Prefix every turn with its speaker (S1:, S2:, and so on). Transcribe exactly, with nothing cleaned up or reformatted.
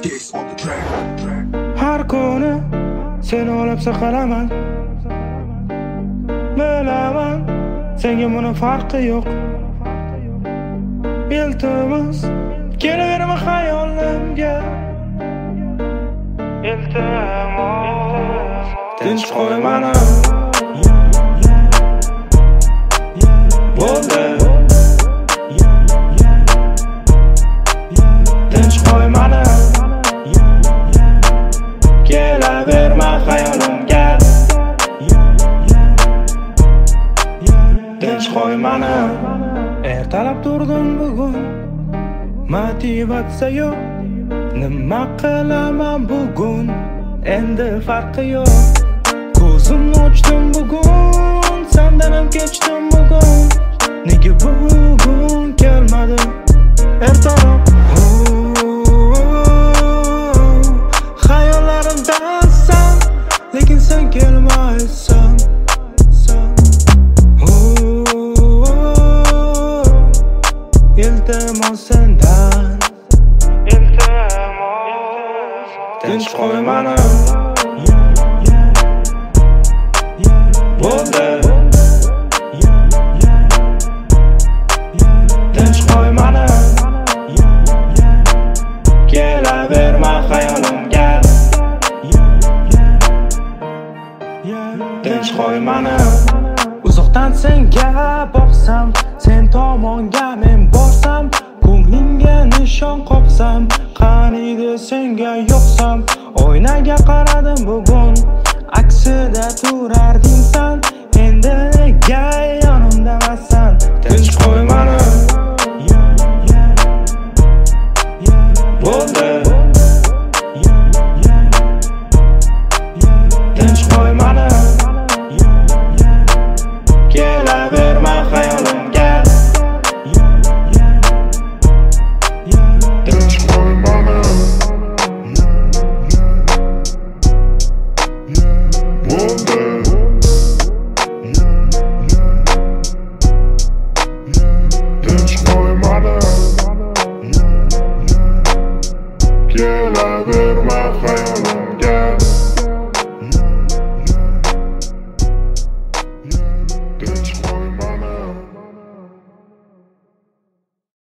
S1: Har kuni seni olib saqalaman, bilaman senga buni farqi yo'q. Iltimos kelaverma xayolimga, iltimos tinch qo'y mani. Bo'ldi tinch qo'y mani, kelaverma xayolimga, tinch qo'y mani. Ertalab turdim bugun, motivatsiya yo'q. Nima qilaman bugun, endi farqi yo'q. Ko'zimni ochdim bugun, sendan ham kechdim bugun. Nega bugun kelmading ertaroq? Xayollarimdasan, lekin sen kelmaysan. Iltimos sendan, iltimos tinch qo'y mani. Bo'ldi tinch qo'y mani, kelaverma xayolimga, tinch qo'y mani. Uzoqdan senga boqsam, sen tomonga men borsam, ko'nglingga nishon qoqsam, qaniydi senga yo'qsam. Oynaga qaradim bugun, aksida turarding san, endi nega yonimdasan? Tinch qo'y mani. Bo'ldi tinch qo'y mani, kelaverma xayolimga, tinch qo'y mani. Bo'ldi tinch qo'y mani, kelaverma xayolimga.